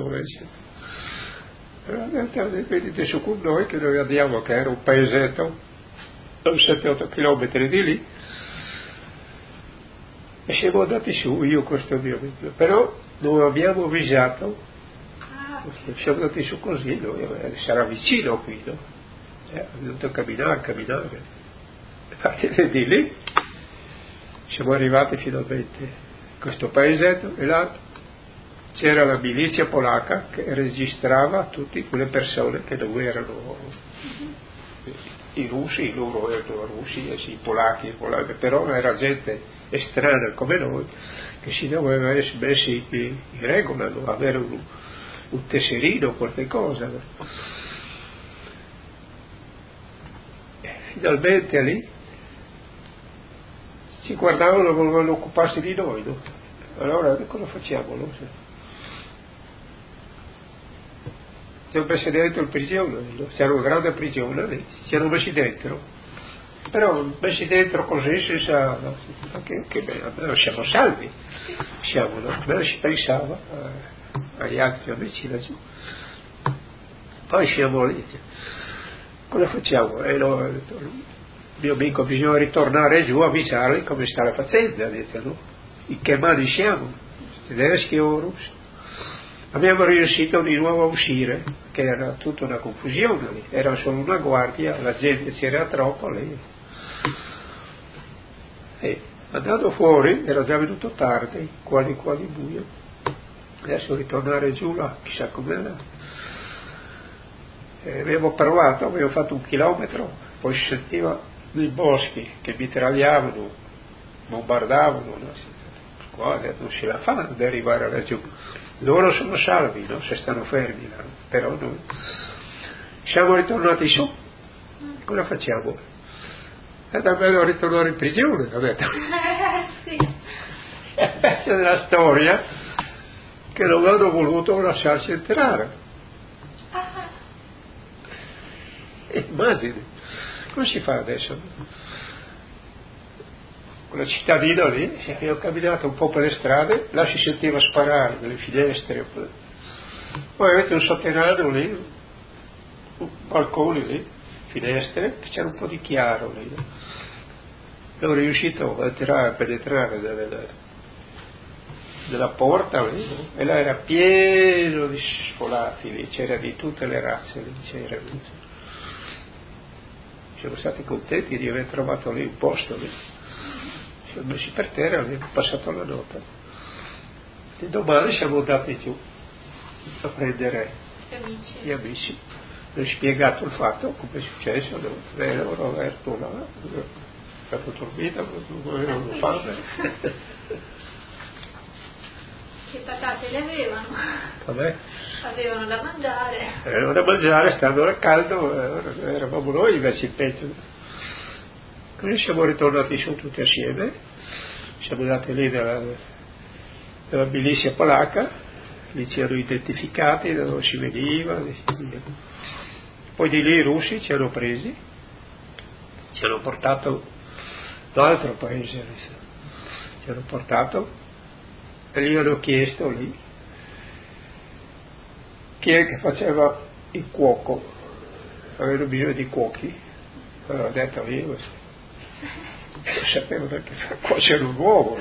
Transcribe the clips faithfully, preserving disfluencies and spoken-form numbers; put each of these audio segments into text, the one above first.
venite su con noi che noi andiamo, che era un paesetto a sette otto chilometri di lì, e siamo andati su, io questo mio amico, però non abbiamo avvisato, siamo andati su così, noi, sarà vicino qui, no? Eh, abbiamo dovuto camminare, camminare, e di lì siamo arrivati finalmente in questo paesetto, e là c'era la milizia polacca che registrava tutte quelle persone che non erano i russi, loro erano russi, i polacchi, i polacchi, però era gente estranea come noi che si doveva essere messi in, in regola, no? Avere un, un tesserino, qualche cosa. No? Finalmente lì ci guardavano, volevano occuparsi di noi, no? Allora cosa facciamo? No? Ci hanno messi dentro il prigione, no? C'era una grande prigione lì, ci hanno messi dentro, però messi dentro così senza, no? Che, che beh, siamo salvi, siamo, no? Non si pensava eh, agli altri amici laggiù. Poi siamo lì, cosa facciamo? E lo, il mio amico, bisogna ritornare giù a avvisarli come sta la faccenda, ha detto, no? In che mani siamo? Tedeschi o russi? Abbiamo riuscito di nuovo a uscire, che era tutta una confusione lì, era solo una guardia, la gente c'era troppo lì. E andando fuori era già venuto tardi, quasi quasi buio. Adesso ritornare giù là, chissà com'era. E abbiamo provato, abbiamo fatto un chilometro, poi si sentiva nei boschi che mitragliavano, bombardavano, no? Qua non ce la fanno ad arrivare laggiù. Loro sono salvi, no? Se stanno fermi là, però noi siamo ritornati su, cosa facciamo? È da bello ritornare in prigione, ho detto. Sì. È pezzo della storia che non hanno voluto lasciarci entrare. Immagini, come si fa adesso? Quella cittadina lì, abbiamo camminato un po' per le strade, là si sentiva sparare nelle finestre, poi avete un sotterraneo lì, un balcone lì, finestre, che c'era un po' di chiaro lì. Sono riuscito a entrare, a penetrare nella, nella porta lì, no? E là era pieno di sfolati lì, c'era di tutte le razze lì, c'era. Siamo stati contenti di aver trovato lì un posto lì. Siamo messi per terra e abbiamo passato la notte. E domani siamo andati giù a prendere amici. Gli amici. Mi hanno spiegato il fatto, come è successo, no? Loro erano là, hanno dormito, non avevano fame. Che patate le avevano? Vabbè. Avevano da mangiare. Avevano da mangiare, stando al caldo, eravamo noi invece in peggio. Quindi siamo ritornati su tutti assieme, siamo andati lì nella, nella milizia polacca, lì ci hanno identificati da dove si veniva, poi di lì i russi ci hanno presi, ci hanno portato in un altro paese, ci hanno portato e gli hanno chiesto lì chi è che faceva il cuoco, avevano bisogno di cuochi, allora ho detto io, non sapevano neanche far cuocere un uovo.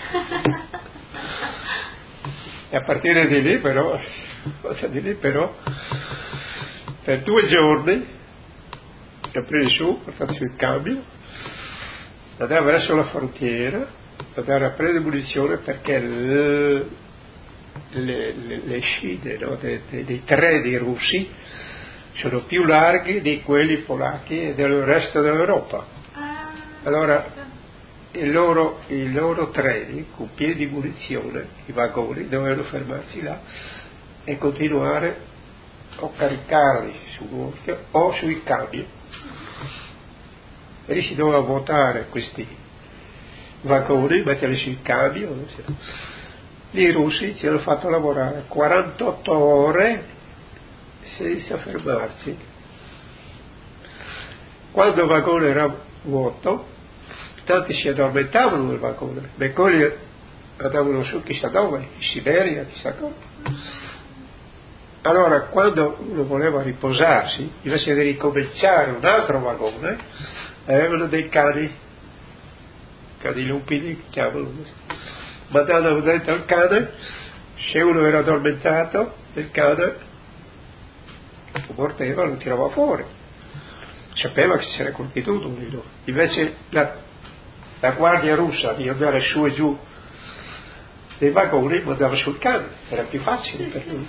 E a partire di lì però, di lì però per due giorni li ho presi su, ho fatto il cambio, andare verso la frontiera, andare a prendere munizione perché le, le, le, le scie, no, dei, dei treni russi sono più larghi di quelli polacchi e del resto dell'Europa. Allora i loro, i loro treni con pieni di munizione, i vagoni, dovevano fermarsi là e continuare o caricarli su o sui camion. E lì si doveva votare questi vagoni, metterli sui camion. Lì i russi ci hanno fatto lavorare quarantotto ore senza fermarsi. Quando il vagone era vuoto, tanti si addormentavano nel vagone, ma quelli andavano su chissà dove, in Siberia, chissà come. allora quando uno voleva riposarsi, invece di ricominciare un altro vagone, avevano dei cani, cani lupidi, chiamano, mandavano dentro il cane, se uno era addormentato, il cane lo mordeva, lo tirava fuori, sapeva che c'era colpito uno. Invece la, la guardia russa di andare su e giù dei vagoni mandava sul cane, era più facile per lui.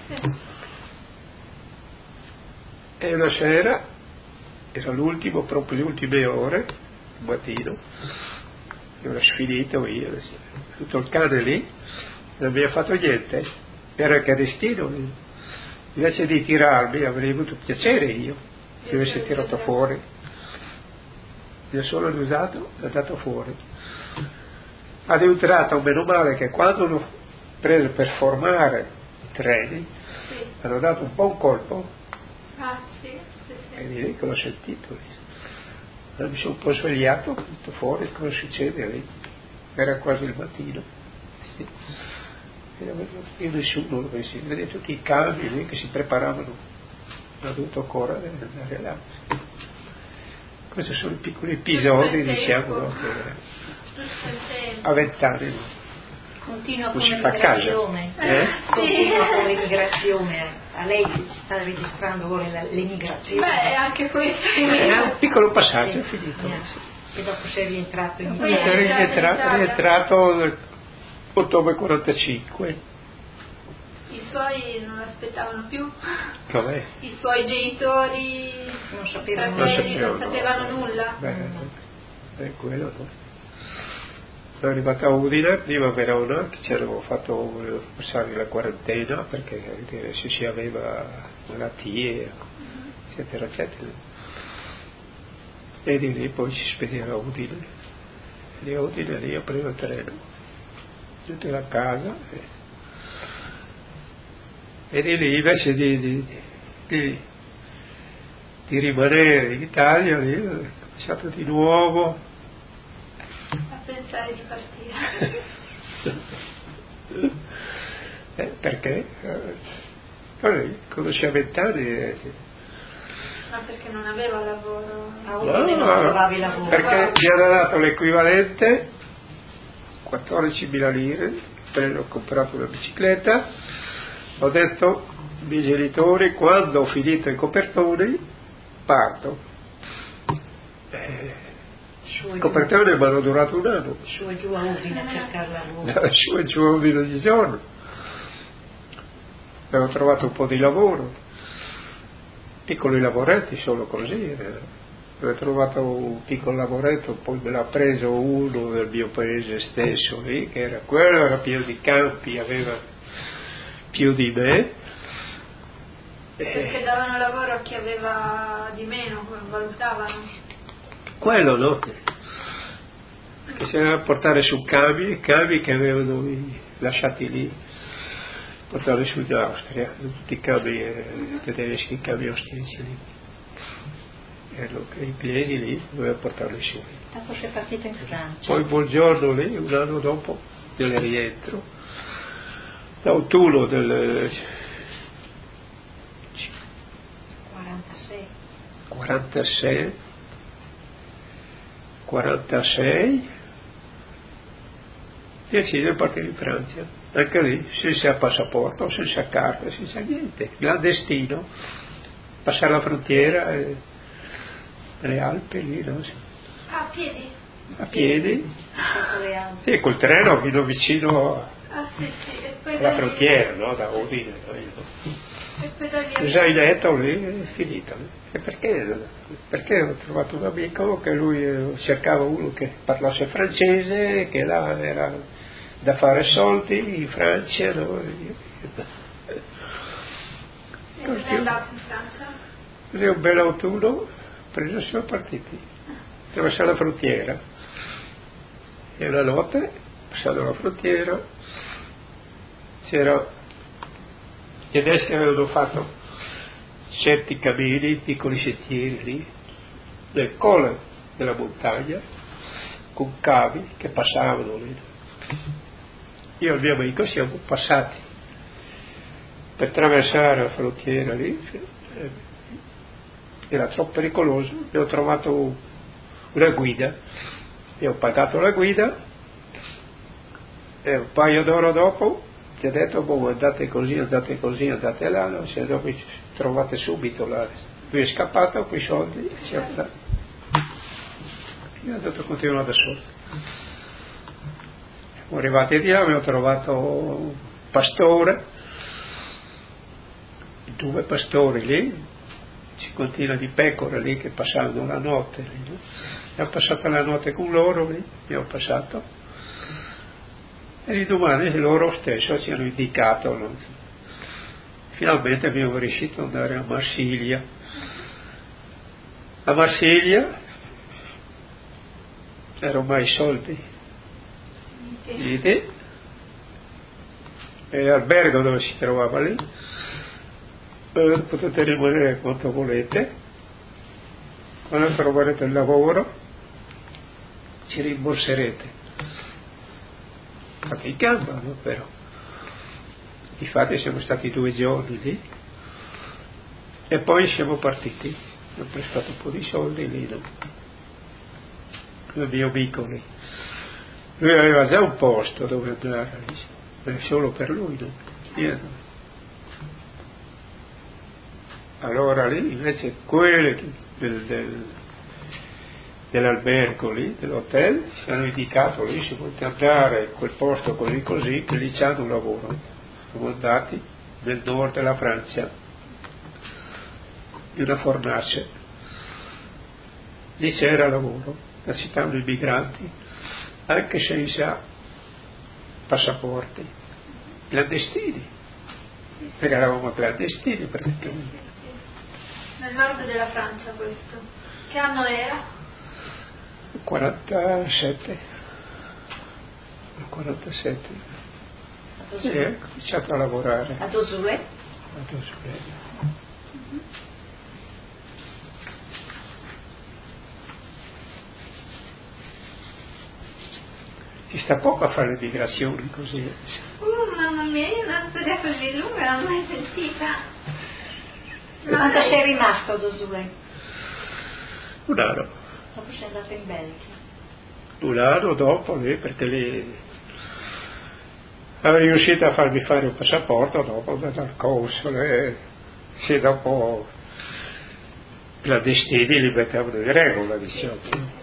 E una sera, era l'ultimo, proprio le ultime ore, il mattino, io ero sfinito io, tutto il cane lì, non mi ha fatto niente, era anche destino, invece di tirarmi avrei avuto piacere io, se avessi tirato fuori, mi ha solo usato e è andato fuori. Ad un tratto, meno male che quando l'ho preso per formare i treni, sì, hanno dato un buon colpo. Ah, sì, sì, sì. E di lì che l'ho sentito. Allora mi sono un po' svegliato, tutto fuori, cosa succede lì? Era quasi il mattino. Sì. E nessuno lo vedeva, vedete tutti i cani lì che si preparavano, hanno dovuto correre e andare là. Questi sono i piccoli episodi, diciamo, no, che a vent'anni. Continua con l'emigrazione, eh? continua con l'emigrazione, a lei sta registrando l'emigrazione. Beh, anche questo è un piccolo passaggio, è finito. E dopo sei rientrato in Italia. È rientrato, rientrato nel ottobre quarantacinque. I suoi non l'aspettavano più? Com'è? I suoi genitori non sapevano, fratelli, non sapevano, non sapevano no. nulla? Beh, è quello, no? Sono arrivato a Udine, prima a Verona, che ci avevo fatto passare la quarantena perché se si aveva malattie, eccetera, eccetera. E di lì poi ci spediamo a Udine. E di Udine lì ho preso il treno, tutta la casa. E, e di lì invece di, di, di, di rimanere in Italia, lì ho cominciato di nuovo a pensare di partire. eh, perché? Eh, conosci a vent'anni. Eh. Ma perché non aveva lavoro? No, non trovavi lavoro. Perché mi hanno dato l'equivalente, quattordicimila lire, poi ho comprato una bicicletta, ho detto ai miei genitori, quando ho finito i copertoni, parto. Eh, il copertone mi hanno durato un anno. Su e giù a Udine a cercare lavoro. Su e giù a Udine ogni giorno. Avevo trovato un po' di lavoro, piccoli lavoretti solo così. Eh. Avevo trovato un piccolo lavoretto, poi me l'ha preso uno del mio paese stesso lì, che era quello, era pieno di campi, aveva più di me. Perché davano lavoro a chi aveva di meno, valutavano. Quello no, che si doveva portare su cavi, cavi che avevano lasciati lì, portarli su in Austria, tutti i cavi eh, tedeschi, i cavi austriaci lì, erano i inglesi lì, doveva portarli su. Dopo sei partito in Francia. Poi buongiorno lì, un anno dopo del rientro, l'autunno del quarantasei. quarantasei quarantasei decise di partire in Francia, anche lì senza passaporto, senza carta, senza niente, clandestino, passare la frontiera e le Alpi lì, no? A piedi? A piedi, sì, sì, col treno fino vicino ah, sì, sì. E poi alla da frontiera, no? Da Udine, no? E poi da lì Il zainetto lì è finito. E perché? Perché ho trovato un amico che lui cercava uno che parlasse francese, che là era da fare soldi in Francia, no? E dove è andato in Francia? Così un bel autunno, ho preso e siamo partiti, attraversare la frontiera. E una notte, passando la frontiera, c'era, i tedeschi avevano fatto certi cammini, piccoli sentieri lì, nel colle della montagna, con cavi che passavano lì. Io e il mio amico siamo passati per attraversare la frontiera lì, era troppo pericoloso, abbiamo trovato una guida, abbiamo pagato la guida e un paio d'ore dopo ti ha detto boh, andate così, andate così, andate là, no? Se dopo trovate subito là. Lui è scappato con i soldi e ci ha dato. Io ho detto continuo da solo. Siamo arrivati di là, abbiamo trovato un pastore, due pastori lì, cinquantina di pecore lì che passavano la notte lì, no? Abbiamo passato la notte con loro lì, abbiamo passato e di domani loro stesso ci hanno indicato, no? Finalmente abbiamo riuscito ad andare a Marsiglia. A Marsiglia erano mai soldi, okay. E l'albergo dove si trovava lì, eh, potete rimanere quanto volete, quando troverete il lavoro ci rimborserete. Faticando, no? Però infatti siamo stati due giorni lì e poi siamo partiti, abbiamo prestato un po' di soldi lì, no? Il mio amico lì, lui aveva già un posto dove andare lì, ma solo per lui, no? Io no. Allora lì invece quelli del, del, dell'albergo lì, dell'hotel, ci hanno indicato lì se volete andare in quel posto così così, che lì c'hanno un lavoro. Siamo andati nel nord della Francia, in una fornace, lì c'era lavoro, accettavano i migranti, anche senza passaporti, clandestini, perché eravamo clandestini praticamente. Nel nord della Francia questo. Che anno era? quarantasette. quarantasette. E eh, ho cominciato a lavorare. A Dosoulet? A Dosoulet. Mm-hmm. Ci sta poco a fare le migrazioni così. Uh, mamma mia, una storia così lunga non l'ho mai sentita. Quanto sei rimasto a Dosoulet? Un anno. Dopo sei andato in Belgio. Un anno dopo lì, perché lì avevo riuscito a farmi fare un passaporto dopo dal console, se dopo clandestini li mettevano in regola, diciamo.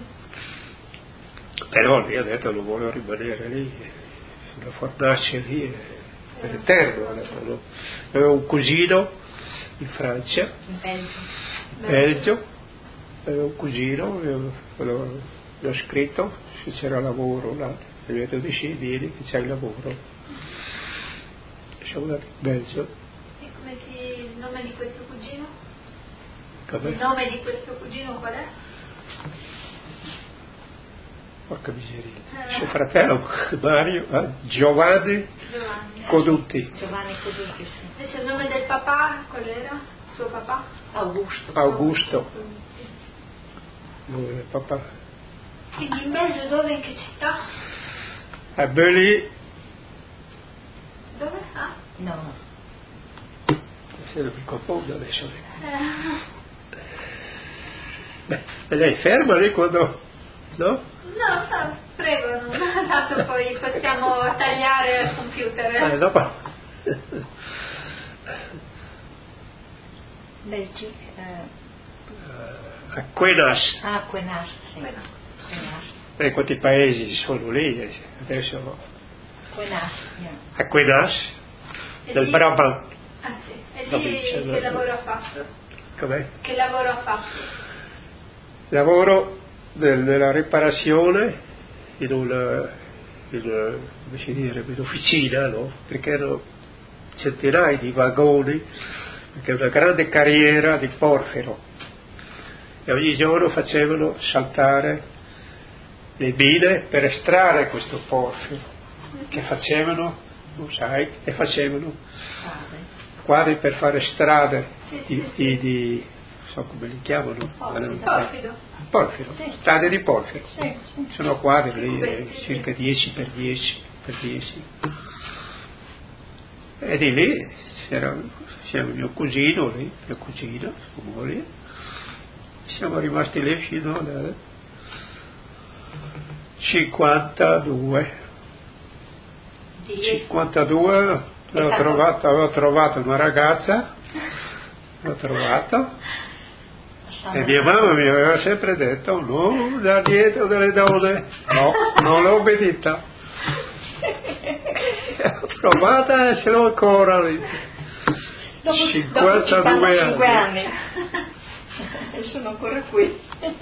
Però lì ho detto non voglio rimanere lì, sulla fornace lì, per eterno, ho detto no. Avevo un cugino in Francia, in Belgio, in Belgio, avevo un cugino, l'ho, l'ho scritto se c'era lavoro là, e gli ho detto sì, vieni che c'è il lavoro. Siamo andati in Belgio. E come si, il nome di questo cugino? Com'è? Il nome di questo cugino qual è? Porca miseria. Eh. Suo fratello Mario, eh, Giovanni, Giovanni Codutti. Giovanni Codutti, sì. Invece il nome del papà, qual era? Suo papà? Augusto. Augusto. Il nome del papà. Quindi in Belgio dove? In che città? A Belli. Dove? Ah? No. Se non mi confondo adesso. Eh. Beh, e lei ferma lì quando... no? No, no, prego, non, tanto poi possiamo tagliare al computer. Eh, dopo. Belgio? Eh. A Quesnas. Ah, Quesnas, sì. Quesnas. E quanti paesi sono lì adesso? Quesnas, yeah. A Quesnas, del lì... Brabant. Ah sì, e lì che no? Lavoro ha fatto? Com'è? Che lavoro ha fatto? Lavoro nella riparazione in una, in una, come si dice, in un'officina, no? Perché erano centinaia di vagoni, perché è una grande carriera di porfiro e ogni giorno facevano saltare le mine per estrarre questo porfiro, che facevano, non sai, e facevano quadri per fare strade di, di, di so come li chiamano, porfido, porfiro, sì. Strade di porfiro, sì, sì. Sono quadri lì eh, circa dieci per dieci per dieci, e di lì c'era, c'era mio cugino lì, mia cugina, sua moglie, siamo rimasti lì fino al cinquantadue. cinquantadue avevo trovato, avevo trovato una ragazza, l'ho trovato, e mia mamma mi aveva sempre detto non da dietro delle donne, no, non l'ho obbedita. L'ho trovata e ce l'ho ancora lì. cinquantadue anni. anni. E sono ancora qui.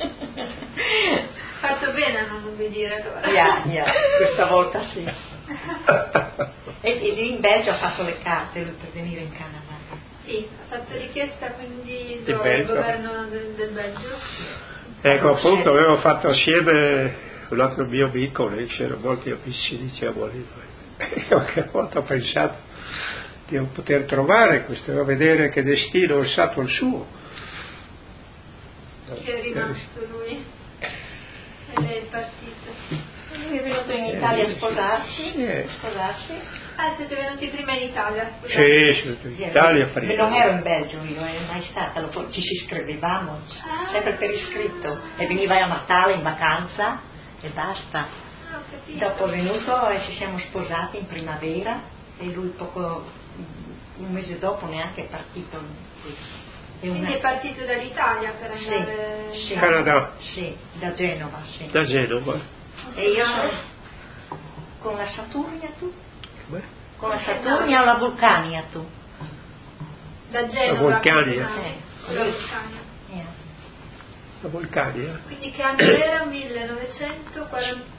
Fatto bene a non obbedire allora. Yeah, yeah, questa volta sì. E, e lì in Belgio ha fatto le carte lui per venire in Canada. Sì, ha fatto richiesta quindi Il do, il Belgio. governo del, del Belgio. Ecco, appunto avevo fatto assieme un altro mio amico, lì c'erano molti amici, diciamo lì. E qualche volta ho pensato di non poter trovare questo, a vedere che destino è stato il suo. Che è rimasto lui ed è partito. Lui è venuto in Italia a sposarci, Eh. sposarsi. Ah, siete venuti prima in Italia? Scusate. Sì, sono in Italia prima. Non ero in Belgio io, è mai stata, lo- ci si iscrivevamo, Ah. sempre per iscritto, e veniva a Natale in vacanza e basta. Ah, ho capito. Dopo è venuto e ci siamo sposati in primavera e lui poco, un mese dopo neanche è partito qui. E Quindi una- è partito dall'italia per Sì, andare in sì. Canada, Sì, da Genova, sì. da Genova. E io sono con la Saturnia tu? Beh, Con la Saturnia o la Vulcania tu? Da Genova. La Vulcania. Sì, Sì. la Vulcania. Yeah. la Vulcania. Quindi che anno era? millenovecentocinquantadue.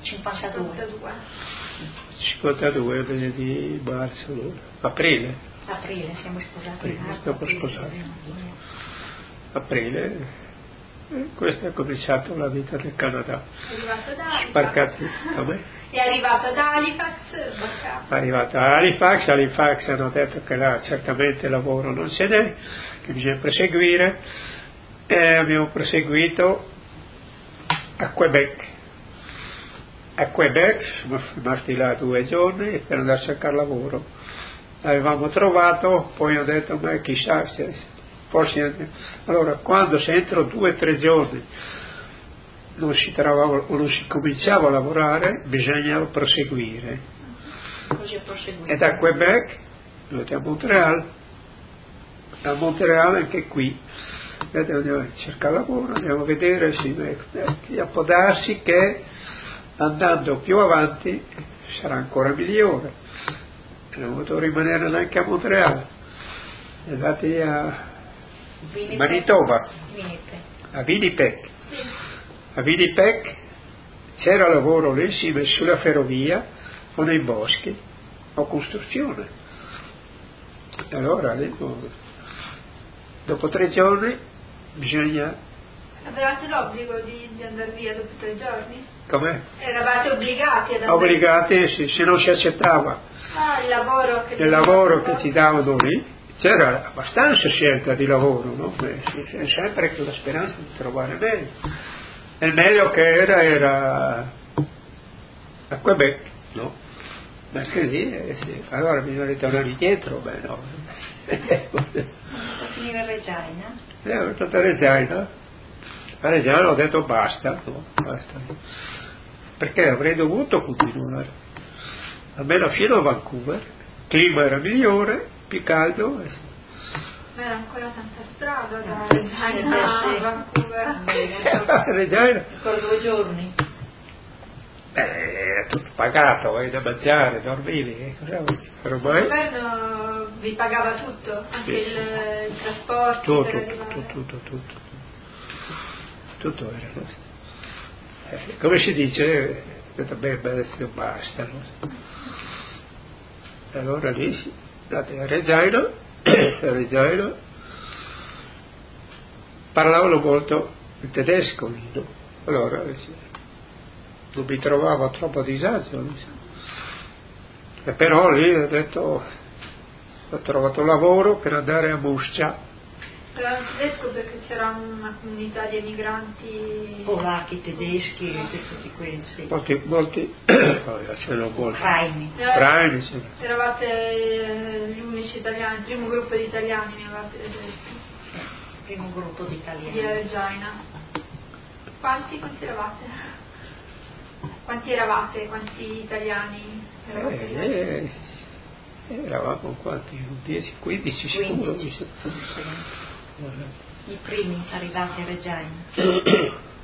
cinquantadue di marzo, no? Aprile, Aprile, siamo sposati. Aprile, in marzo, dopo aprile, sposati. sì. aprile, e questo è cominciato la vita del Canada. È arrivato ad Halifax. Sbarcati, come? È arrivato ad Halifax, sbarcato. È arrivato a Halifax, Halifax hanno detto che là certamente lavoro non ce n'è, che bisogna proseguire, e abbiamo proseguito a Quebec. A Quebec siamo rimasti là due giorni per andare a cercare lavoro. L'avevamo trovato, poi ho detto, ma chissà se forse. Allora, quando se entro due o tre giorni non si trovava o non si cominciava a lavorare, bisognava proseguire. Così ho proseguito. E da Quebec andate a Montreal, a Montreal anche qui andiamo a cercare lavoro, andiamo a vedere, sì, eh, può darsi che andando più avanti sarà ancora migliore. Abbiamo dovuto rimanere anche a Montreal, andati a Winnipeg. Manitoba, Winnipeg. a Winnipeg. A Winnipeg c'era lavoro lì, sì, ma sulla ferrovia o nei boschi o costruzione. Allora lì, dopo tre giorni bisogna. Avevate l'obbligo di, di andare via dopo tre giorni? Com'è? Eravate obbligati ad andare Obbligati, sì, se non si accettava Ah, il lavoro che il lavoro che ci davano lì, c'era abbastanza scelta di lavoro, no? Beh, sì, sì, sempre con la speranza di trovare meglio. E il meglio che era era a Quebec, no? Ma anche lì, eh, sì. Allora bisogna ritornare indietro, beh no. A finire a Regina. E ho fatto a Regina, a Regina ho detto basta, no? Basta. Perché avrei dovuto continuare, almeno fino a Vancouver, il clima era migliore, più caldo. Ma era ancora tanta strada da Sì, Regina sì. a Vancouver. A Regina, Ancora due giorni. beh, era tutto pagato, hai da mangiare, dormivi, eh, cosa vuoi? Il Ormai governo vi pagava tutto, anche Sì. il, il trasporto tutto, per tutto, arrivare. tutto, tutto, tutto era così. Eh, come si dice, ho detto, beh, adesso basta, no? Allora lì sì, andate a Regina, a Regina, parlavano molto il tedesco lì, no? Allora sì, non mi trovavo a troppo disagio, lì. E però lì ho detto, ho trovato lavoro per andare a Muscia, Era tedesco perché c'era una comunità di emigranti polacchi, tedeschi e tutti questi. Molti, molti, c'erano molti. Ucraini. Ucraini, sì. Eravate eh, gli unici italiani, il primo gruppo di italiani mi avevate detto. Sì, primo gruppo di italiani. Di Regina. Quanti, quanti eravate? Quanti eravate? Quanti italiani? Eravate Eh, eh, eravamo quanti? dieci, quindici sicuro. quindici. I primi arrivati a Regina.